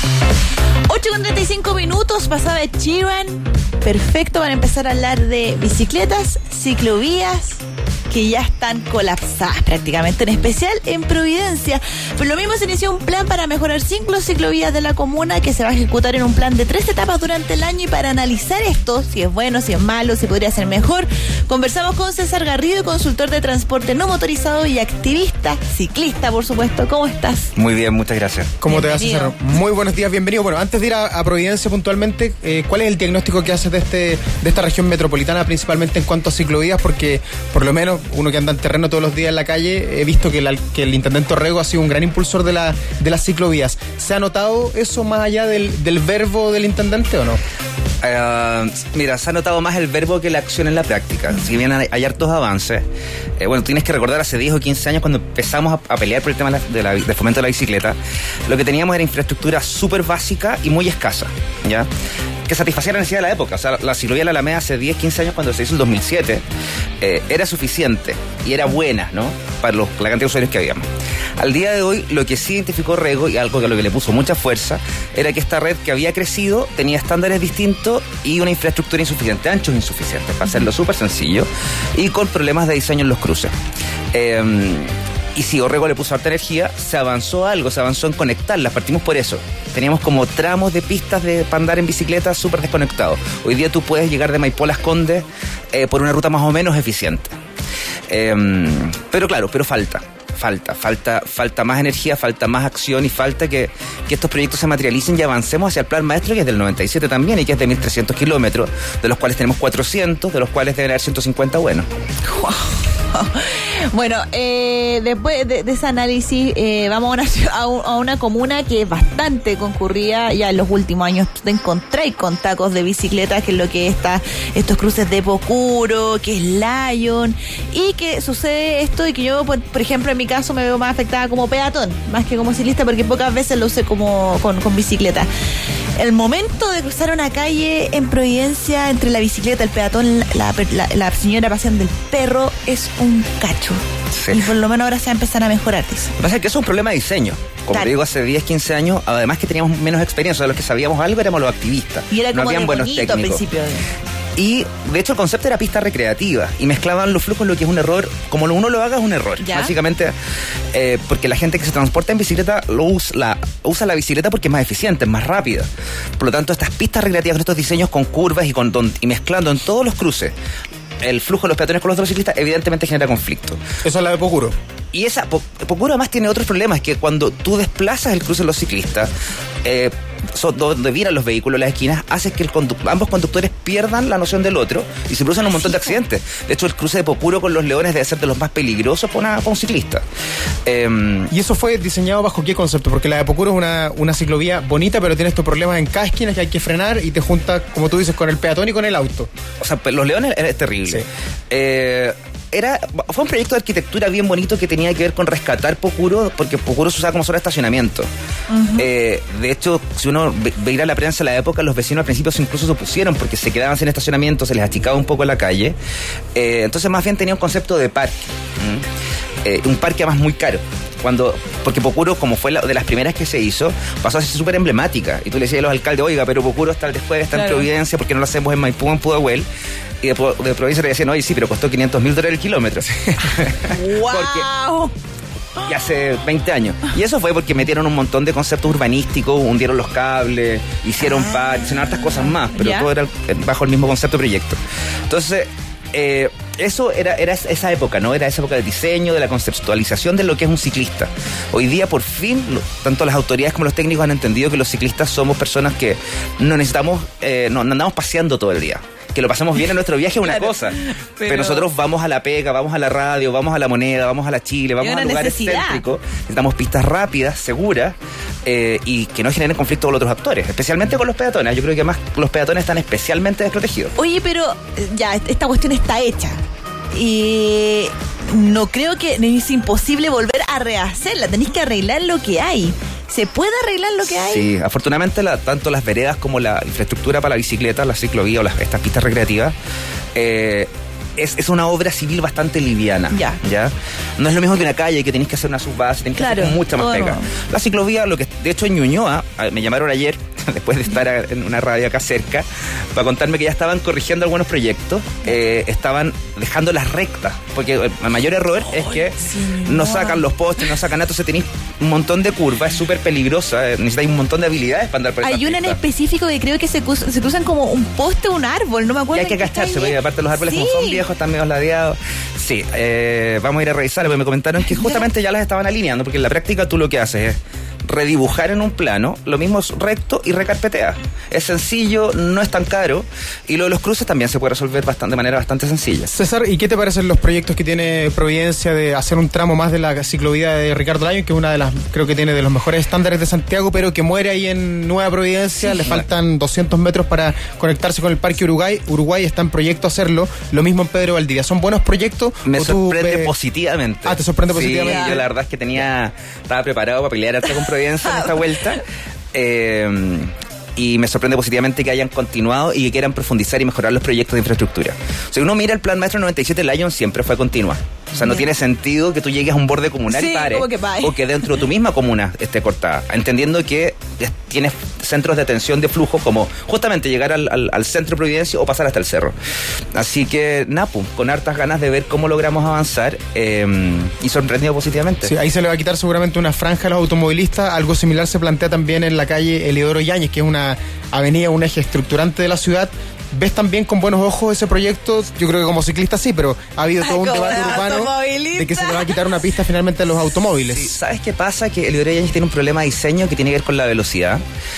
8:35, pasaba de Chiran. Perfecto para empezar a hablar de bicicletas, ciclovías, que ya están colapsadas prácticamente, en especial en Providencia. Por lo mismo se inició un plan para mejorar 5 ciclovías de la comuna que se va a ejecutar en un plan de 3 etapas durante el año, y para analizar esto, si es bueno, si es malo, si podría ser mejor, conversamos con César Garrido, consultor de transporte no motorizado y activista, ciclista por supuesto. ¿Cómo estás? Muy bien, muchas gracias. ¿Cómo te va, César? Muy buenos días, bienvenido. Bueno, antes de ir a Providencia puntualmente, ¿cuál es el diagnóstico que haces de esta región metropolitana, principalmente en cuanto a ciclovías? Porque por lo menos uno que anda en terreno todos los días en la calle, he visto que el intendente Orrego ha sido un gran impulsor de las ciclovías. ¿Se ha notado eso más allá del verbo del intendente o no? Mira, se ha notado más el verbo que la acción en la práctica. Si bien hay hartos avances, bueno, tienes que recordar hace 10 o 15 años cuando empezamos a pelear por el tema de fomento de la bicicleta, lo que teníamos era infraestructura súper básica y muy escasa, ¿ya? Que satisfacía la necesidad de la época. O sea, la ciclovía de la Alameda hace 10, 15 años, cuando se hizo el 2007, era suficiente y era buena, ¿no? Para la cantidad de usuarios que habíamos. Al día de hoy, lo que sí identificó Rego, y algo que a lo que le puso mucha fuerza, era que esta red que había crecido tenía estándares distintos y una infraestructura insuficiente, anchos insuficientes, para hacerlo súper sencillo, y con problemas de diseño en los cruces. Y si Orrego le puso harta energía, se avanzó en conectarlas. Partimos por eso. Teníamos como tramos de pistas para andar en bicicleta súper desconectados. Hoy día tú puedes llegar de Maipó a Las Condes por una ruta más o menos eficiente. Pero claro, falta más energía, falta más acción y falta que estos proyectos se materialicen y avancemos hacia el plan maestro, que es del 97 también y que es de 1.300 kilómetros, de los cuales tenemos 400, de los cuales deben haber 150 buenos. Wow. Bueno, después de ese análisis, vamos a una comuna que es bastante concurrida. Ya en los últimos años te encontráis con tacos de bicicletas, que es lo que está, estos cruces de Pocuro, que es Lyon, y que sucede esto, y que yo, por ejemplo, en mi caso me veo más afectada como peatón, más que como ciclista, porque pocas veces lo usé con bicicleta. El momento de cruzar una calle en Providencia entre la bicicleta, el peatón, la señora paseando el perro, es un cacho. Sí. Y por lo menos ahora se va a empezar a mejorar eso. Lo que pasa es que eso es un problema de diseño. Como te digo, hace 10, 15 años, además que teníamos menos experiencia, o sea, los que sabíamos algo éramos los activistas. Y era como no habían buenos técnicos. Al principio. Y, de hecho, el concepto era pista recreativa. Y mezclaban los flujos, lo que es un error. Como uno lo haga, es un error. ¿Ya? Básicamente, porque la gente que se transporta en bicicleta usa la bicicleta porque es más eficiente, es más rápida. Por lo tanto, estas pistas recreativas, estos diseños con curvas y mezclando en todos los cruces el flujo de los peatones con los de los ciclistas, evidentemente genera conflicto. Eso es la de Pocuro. Y Pocuro además tiene otros problemas, que cuando tú desplazas el cruce de los ciclistas, donde viran los vehículos, las esquinas, hace que ambos conductores pierdan la noción del otro y se producen un montón de accidentes. De hecho, el cruce de Pocuro con los Leones debe ser de los más peligrosos para un ciclista. ¿Y eso fue diseñado bajo qué concepto? Porque la de Pocuro es una ciclovía bonita, pero tiene estos problemas en cada esquina que hay que frenar y te junta, como tú dices, con el peatón y con el auto. O sea, los Leones es terrible. Sí. Fue un proyecto de arquitectura bien bonito que tenía que ver con rescatar Pocuro, porque Pocuro se usaba como zona de estacionamiento. Uh-huh. De hecho, si uno ve a la prensa de la época, los vecinos al principio incluso se opusieron porque se quedaban sin estacionamiento, se les achicaba un poco la calle. Entonces más bien tenía un concepto de parque. Un parque además muy caro. Porque Pocuro, como fue de las primeras que se hizo, pasó a ser súper emblemática. Y tú le decías a los alcaldes, oiga, pero Pocuro está después, está en Providencia, ¿por qué no lo hacemos en Maipú, en Pudahuel? Y de Providencia le decían, oye, sí, pero costó $500,000 el kilómetro. ¡Wow! Y hace 20 años. Y eso fue porque metieron un montón de conceptos urbanísticos, hundieron los cables, hicieron hicieron hartas cosas más, pero todo era bajo el mismo concepto de proyecto. Entonces, eso era esa época, ¿no? Era esa época del diseño, de la conceptualización de lo que es un ciclista. Hoy día, por fin, tanto las autoridades como los técnicos han entendido que los ciclistas somos personas que no necesitamos, no andamos paseando todo el día. Que lo pasemos bien en nuestro viaje es una cosa, pero nosotros vamos a la pega, vamos a la radio, vamos a la Moneda, vamos a la Chile, vamos a lugares céntricos, necesitamos pistas rápidas, seguras, y que no generen conflicto con otros actores, especialmente con los peatones. Yo creo que además los peatones están especialmente desprotegidos. Oye, pero ya, esta cuestión está hecha. Y no creo que es imposible volver a rehacerla, tenéis que arreglar lo que hay. ¿Se puede arreglar lo que hay? Sí, afortunadamente tanto las veredas como la infraestructura para la bicicleta, la ciclovía o estas pistas recreativas es una obra civil bastante liviana. ¿Ya? No es lo mismo que una calle, que tenés que hacer una subbase, tenés que hacer mucha más pega. La ciclovía, de hecho en Ñuñoa, me llamaron ayer, después de estar en una radio acá cerca, para contarme que ya estaban corrigiendo algunos proyectos, estaban dejando las rectas, porque el mayor error es que no sacan los postes, no sacan nada, entonces tenéis un montón de curvas, es súper peligrosa, necesitáis un montón de habilidades para andar por esa Hay una en específico que creo que se cruzan como un poste o un árbol, no me acuerdo. Y hay que agacharse, porque aparte los árboles como son viejos, están medio ladeados. Sí, vamos a ir a revisar, porque me comentaron que justamente ya las estaban alineando, porque en la práctica tú lo que haces es redibujar en un plano, lo mismo es recto y recarpetea. Es sencillo, no es tan caro, y lo de los cruces también se puede resolver de manera bastante sencilla. César, ¿y qué te parecen los proyectos que tiene Providencia de hacer un tramo más de la ciclovía de Ricardo Lyon, que es una de las, creo que tiene de los mejores estándares de Santiago, pero que muere ahí en Nueva Providencia? Le faltan 200 metros para conectarse con el Parque Uruguay. Uruguay está en proyecto hacerlo, lo mismo en Pedro Valdivia. ¿Son buenos proyectos? Me sorprende positivamente. ¿Te sorprende positivamente? Sí, yo la verdad es que estaba preparado para pelear harto con Providencia en esta vuelta. Y me sorprende positivamente que hayan continuado y que quieran profundizar y mejorar los proyectos de infraestructura. O sea, uno mira el Plan Maestro 97, Lyon siempre fue continua. O sea, no tiene sentido que tú llegues a un borde comunal y pares, o que dentro de tu misma comuna esté cortada, entendiendo que tienes centros de atención de flujo, como justamente llegar al centro de Providencia o pasar hasta el cerro. Así que, Napu, con hartas ganas de ver cómo logramos avanzar, y sorprendido positivamente. Sí, ahí se le va a quitar seguramente una franja a los automovilistas. Algo similar se plantea también en la calle Eliodoro Yáñez, que es una avenida, un eje estructurante de la ciudad. ¿Ves también con buenos ojos ese proyecto? Yo creo que como ciclista sí, pero ha habido todo un debate urbano de que se le va a quitar una pista finalmente a los automóviles. Sí, ¿sabes qué pasa? Que el Eliodoro Yáñez tiene un problema de diseño que tiene que ver con la velocidad.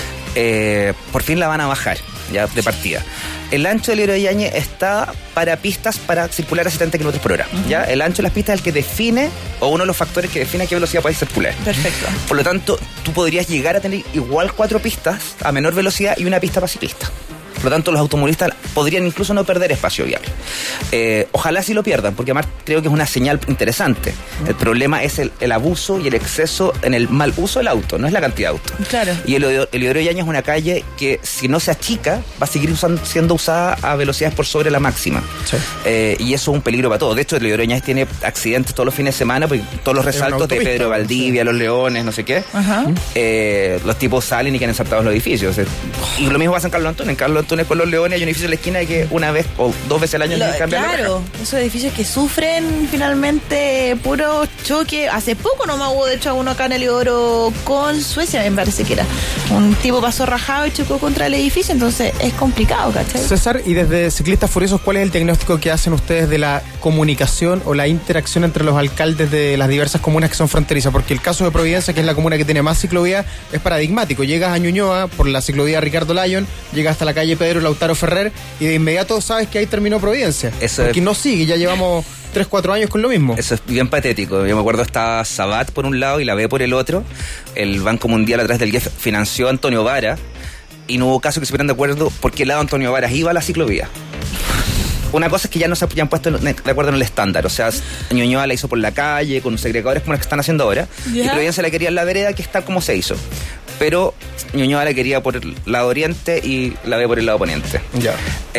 Por fin la van a bajar, ya de partida. El ancho del Eliodoro Yáñez está para pistas para circular a 70 km por hora. ¿Ya? El ancho de las pistas es el que define, o uno de los factores que define a qué velocidad puedes circular. Perfecto. Por lo tanto, tú podrías llegar a tener igual 4 pistas a menor velocidad y una pista para ciclistas. Por lo tanto, los automovilistas podrían incluso no perder espacio vial. Ojalá sí lo pierdan, porque además creo que es una señal interesante. El problema es el abuso y el exceso en el mal uso del auto, no es la cantidad de autos. Claro. Y el Eliodoro Yáñez es una calle que, si no se achica, va a seguir siendo usada a velocidades por sobre la máxima. Sí. Y eso es un peligro para todos. De hecho, el Eliodoro Yáñez tiene accidentes todos los fines de semana, porque todos los resaltos de Pedro Valdivia, Los Leones, no sé qué. Los tipos salen y quedan ensartados en los edificios. Y lo mismo pasa en Carlos Antunes. En Carlos Antunes con Los Leones hay un edificio en la esquina que una vez o 2 veces al año cambian. Claro, esos edificios que sufren finalmente puro choque. Hace poco nomás hubo de hecho uno acá en Eliodoro con Suecia, me parece que era. Un tipo pasó rajado y chocó contra el edificio, entonces es complicado, ¿cachai? César, y desde Ciclistas Furiosos, ¿cuál es el diagnóstico que hacen ustedes de la comunicación o la interacción entre los alcaldes de las diversas comunas que son fronterizas? Porque el caso de Providencia, que es la comuna que tiene más ciclovía, es paradigmático. Llegas a Ñuñoa por la ciclovía Ricardo Lyon, llegas hasta la calle Pedro Lautaro Ferrer y de inmediato sabes que ahí terminó Providencia. Porque no sigue, ya llevamos 3-4 años con lo mismo. Eso es bien patético. Yo me acuerdo, estaba Sabat por un lado y la B por el otro. El Banco Mundial a través del GIEF financió a Antonio Vara y no hubo caso que se pusieran de acuerdo por qué lado Antonio Varas iba a la ciclovía. Una cosa es que ya no se han puesto de acuerdo en el estándar. O sea, Ñuñoa la hizo por la calle, con segregadores como las que están haciendo ahora. Y Providencia la quería en la vereda, que está como se hizo. Pero Ñuñoa la quería por el lado oriente y la ve por el lado poniente. Ya.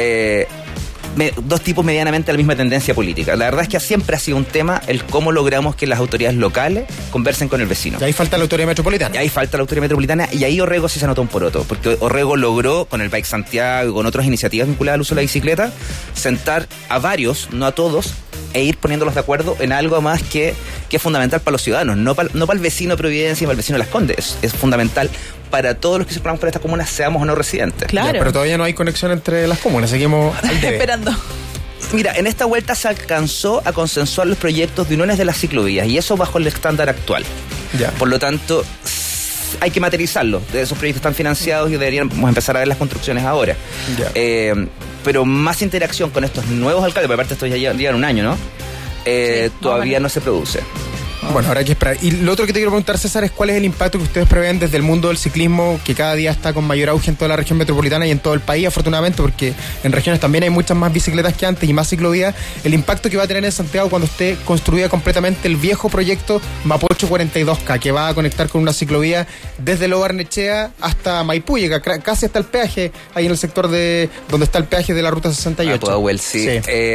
Dos tipos medianamente de la misma tendencia política. La verdad es que siempre ha sido un tema el cómo logramos que las autoridades locales conversen con el vecino. Y ahí falta la autoridad metropolitana. Y ahí falta la autoridad metropolitana, y ahí Orrego sí se anotó un poroto, porque Orrego logró, con el Bike Santiago y con otras iniciativas vinculadas al uso de la bicicleta, sentar a varios, no a todos, e ir poniéndolos de acuerdo en algo más que es fundamental para los ciudadanos, no para el vecino de Providencia y para el vecino de Las Condes. Es fundamental para todos los que circulamos por estas comunas, seamos o no residentes. Claro. Ya, pero todavía no hay conexión entre las comunas, seguimos al debe. Esperando. Mira, en esta vuelta se alcanzó a consensuar los proyectos de uniones de las ciclovías, y eso bajo el estándar actual. Ya. Por lo tanto, hay que materializarlo. Esos proyectos están financiados y deberíamos empezar a ver las construcciones ahora. Ya. Pero más interacción con estos nuevos alcaldes, porque aparte esto ya llevan un año, ¿no? Sí, todavía no se produce. Bueno, habrá que esperar. Y lo otro que te quiero preguntar, César, es cuál es el impacto que ustedes prevén desde el mundo del ciclismo, que cada día está con mayor auge en toda la región metropolitana y en todo el país, afortunadamente, porque en regiones también hay muchas más bicicletas que antes y más ciclovías. El impacto que va a tener en Santiago cuando esté construida completamente el viejo proyecto Mapocho 42K, que va a conectar con una ciclovía desde Lo Barnechea hasta Maipú, llega casi hasta el peaje, ahí en el sector de donde está el peaje de la ruta 68. Pudahuel, sí.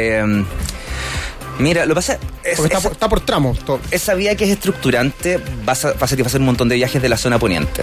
Mira, lo que pasa es... Porque está por tramos todo. Esa vía que es estructurante va a satisfacer un montón de viajes de la zona poniente.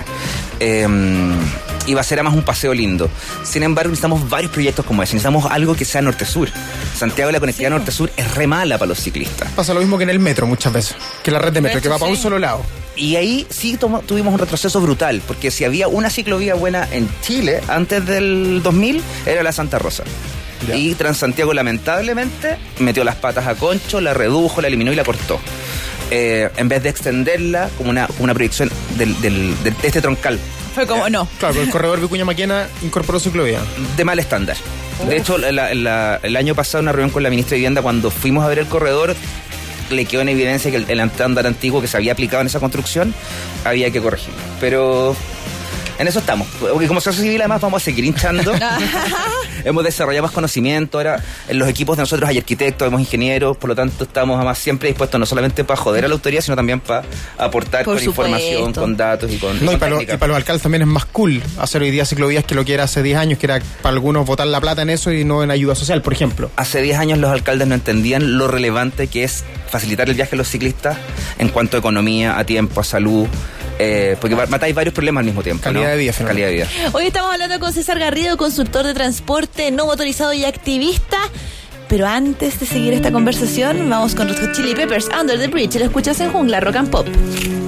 Y va a ser además un paseo lindo. Sin embargo, necesitamos varios proyectos como ese. Necesitamos algo que sea norte-sur. Santiago, la conectividad norte-sur es re mala para los ciclistas. Pasa lo mismo que en el metro muchas veces, que la red de metro, que va para un solo lado. Y ahí sí tuvimos un retroceso brutal, porque si había una ciclovía buena en Chile antes del 2000, era la Santa Rosa. Ya. Y Transantiago lamentablemente metió las patas a Concho, la redujo, la eliminó y la cortó. En vez de extenderla como una proyección del este troncal. Fue como no. Claro, el corredor Vicuña Maquena incorporó ciclovía. De mal estándar. De hecho, el año pasado, en una reunión con la ministra de Vivienda, cuando fuimos a ver el corredor, le quedó en evidencia que el estándar antiguo que se había aplicado en esa construcción había que corregirlo. Pero en eso estamos. Porque como sociedad civil, además, vamos a seguir hinchando. Hemos desarrollado más conocimiento. Ahora, en los equipos de nosotros hay arquitectos, hay ingenieros. Por lo tanto, estamos además siempre dispuestos no solamente para joder a la autoridad, sino también para aportar con información, con datos y con... No, y para los alcaldes también es más cool hacer hoy día ciclovías que lo que era hace 10 años, que era para algunos botar la plata en eso y no en ayuda social, por ejemplo. Hace 10 años los alcaldes no entendían lo relevante que es facilitar el viaje a los ciclistas en cuanto a economía, a tiempo, a salud... porque matáis varios problemas al mismo tiempo. Calidad de vida. Calidad de vida. Hoy estamos hablando con César Garrido, consultor de transporte no motorizado y activista. Pero antes de seguir esta conversación, vamos con Red Hot Chili Peppers, Under the Bridge. Lo escuchas en Jungla Rock and Pop.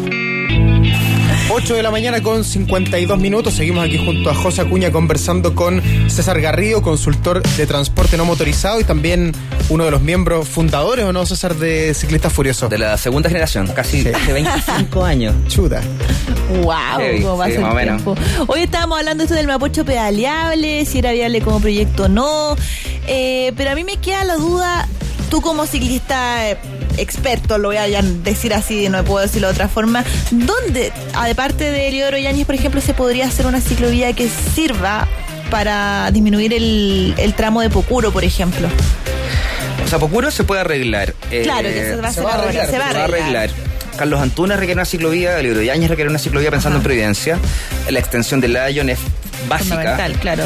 8 de la mañana con 52 minutos. Seguimos aquí junto a José Acuña conversando con César Garrido, consultor de transporte no motorizado y también uno de los miembros fundadores, ¿o no, César, de Ciclistas Furiosos? De la segunda generación, casi hace 25 años. Chuta. Wow, ¿cómo va a ser el tiempo? Hoy estábamos hablando esto del Mapocho pedaleable, si era viable como proyecto o no. Pero a mí me queda la duda, tú como ciclista experto, lo voy a decir así, no puedo decirlo de otra forma, ¿dónde, aparte de Eliodoro Yáñez, por ejemplo, se podría hacer una ciclovía que sirva para disminuir el tramo de Pocuro, por ejemplo? O sea, Pocuro se puede arreglar. Claro, que se va a hacer ahora, se va a arreglar. Carlos Antunes requiere una ciclovía, Eliodoro Yáñez requiere una ciclovía pensando en Providencia. La extensión del Lyon es básica. Fundamental, claro.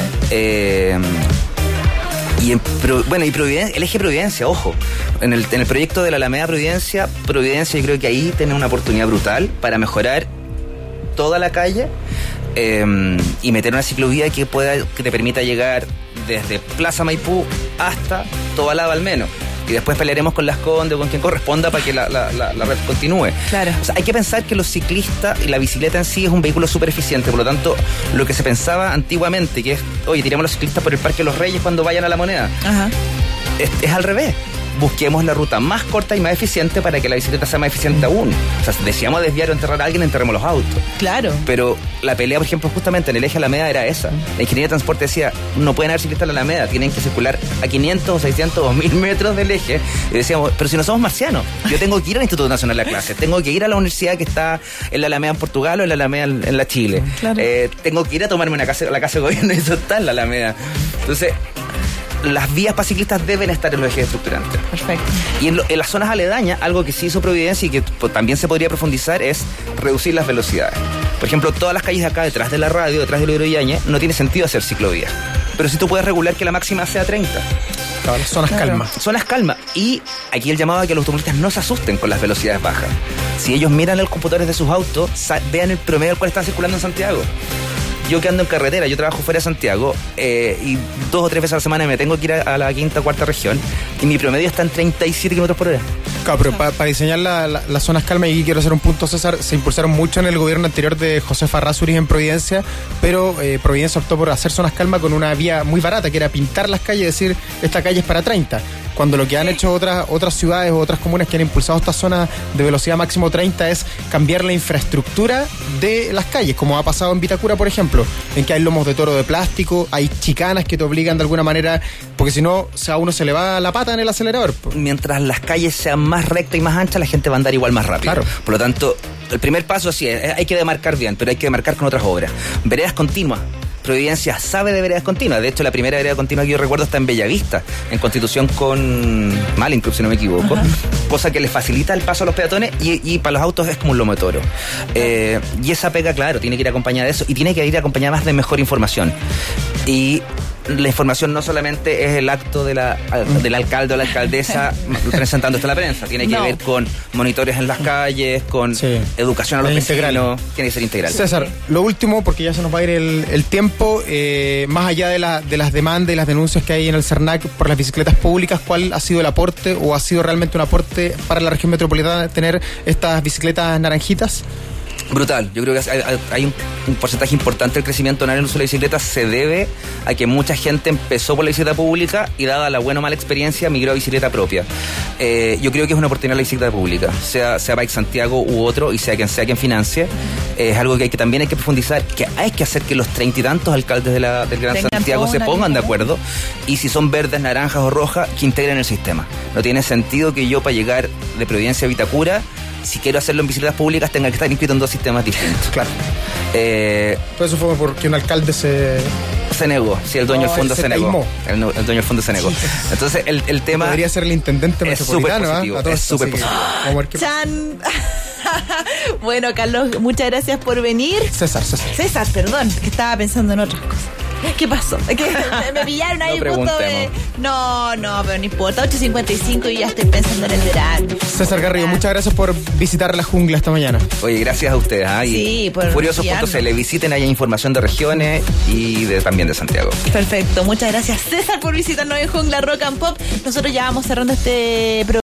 Y Providencia, el eje Providencia, ojo, en el proyecto de la Alameda Providencia yo creo que ahí tiene una oportunidad brutal para mejorar toda la calle y meter una ciclovía que te permita llegar desde Plaza Maipú hasta Tobalaba al menos. Y después pelearemos con Las Condes o con quien corresponda para que la red continúe. Claro. O sea, hay que pensar que los ciclistas y la bicicleta en sí es un vehículo súper eficiente. Por lo tanto, lo que se pensaba antiguamente, que es, oye, tiremos a los ciclistas por el Parque de los Reyes cuando vayan a La Moneda. Ajá. Es al revés. Busquemos la ruta más corta y más eficiente para que la bicicleta sea más eficiente aún. O sea, si deseamos desviar o enterrar a alguien, enterremos los autos. Claro. Pero la pelea, por ejemplo, justamente en el eje Alameda era esa. La ingeniería de transporte decía, no pueden haber ciclistas en la Alameda, tienen que circular a 500 o 600 o 1000 metros del eje. Y decíamos, pero si no somos marcianos, yo tengo que ir al Instituto Nacional de la Clase, tengo que ir a la universidad que está en la Alameda en Portugal o en la Alameda en la Chile. Claro. Tengo que ir a tomarme la casa de gobierno y eso está en la Alameda. Entonces, las vías para ciclistas deben estar en los ejes estructurantes. Perfecto. Y en las zonas aledañas, algo que sí hizo Providencia y que también se podría profundizar es reducir las velocidades. Por ejemplo, todas las calles de acá, detrás de la radio, detrás de Eliodoro Yáñez, no tiene sentido hacer ciclovías. Pero sí tú puedes regular que la máxima sea 30. Claro, zonas calma. Zonas calma. Y aquí el llamado a que los automovilistas no se asusten con las velocidades bajas. Si ellos miran los computadores de sus autos, vean el promedio al cual están circulando en Santiago. Yo que ando en carretera, yo trabajo fuera de Santiago y 2 o 3 veces a la semana me tengo que ir a la quinta o cuarta región y mi promedio está en 37 kilómetros por hora. Claro, pero para diseñar las zonas calmas, y aquí quiero hacer un punto, César, se impulsaron mucho en el gobierno anterior de José Farrázuriz en Providencia, pero Providencia optó por hacer zonas calmas con una vía muy barata, que era pintar las calles y decir, esta calle es para 30. cuando lo que han hecho otras ciudades o otras comunas que han impulsado esta zona de velocidad máximo 30 es cambiar la infraestructura de las calles, como ha pasado en Vitacura, por ejemplo, en que hay lomos de toro de plástico, hay chicanas que te obligan de alguna manera, porque si no, a uno se le va la pata en el acelerador. Mientras las calles sean más rectas y más anchas, la gente va a andar igual más rápido. Claro. Por lo tanto, el primer paso sí es, hay que demarcar bien, pero hay que demarcar con otras obras. Veredas continuas. Providencia sabe de veredas continuas. De hecho, la primera vereda continua que yo recuerdo está en Bellavista, en Constitución con Malincruz, si no me equivoco. Ajá. Cosa que le facilita el paso a los peatones y para los autos es como un lomo de toro. Y esa pega, claro, tiene que ir acompañada de eso y tiene que ir acompañada más de mejor información. Y la información no solamente es el acto del alcalde o la alcaldesa presentando esto a la prensa, tiene que ver con monitores en las calles, con educación a los vecinos, tiene que ser integral. César, lo último, porque ya se nos va a ir el tiempo, más allá de las demandas y las denuncias que hay en el CERNAC por las bicicletas públicas, ¿cuál ha sido el aporte o ha sido realmente un aporte para la región metropolitana tener estas bicicletas naranjitas? Brutal, yo creo que hay un porcentaje importante del crecimiento en el uso de la bicicleta se debe a que mucha gente empezó por la bicicleta pública y dada la buena o mala experiencia migró a bicicleta propia. Yo creo que es una oportunidad la bicicleta pública, sea Bike Santiago u otro y sea quien financie, es algo que también hay que profundizar, que hay que hacer que los 30 y tantos alcaldes del Gran Santiago se pongan de acuerdo y si son verdes, naranjas o rojas, que integren el sistema. No tiene sentido que yo para llegar de Providencia a Vitacura, si quiero hacerlo en bicicletas públicas, tenga que estar inscrito en dos sistemas distintos. Claro. Pues eso fue porque un alcalde se negó, sí, el dueño del fondo se negó. El dueño del fondo se negó. Sí. Entonces, el tema... Podría ser el intendente metropolitano, es súper positivo. ¡Chan! Bueno, Carlos, muchas gracias por venir. César, perdón, que estaba pensando en otras cosas. ¿Qué pasó? Que me pillaron ahí punto de... No, pero no importa. 8:55 y ya estoy pensando en el verano. César Garrido, muchas gracias por visitar la jungla esta mañana. Oye, gracias a ustedes. Sí, por Furiosos.cl, visiten, hay información de regiones y también de Santiago. Perfecto, muchas gracias César por visitarnos en Jungla Rock and Pop. Nosotros ya vamos cerrando este programa.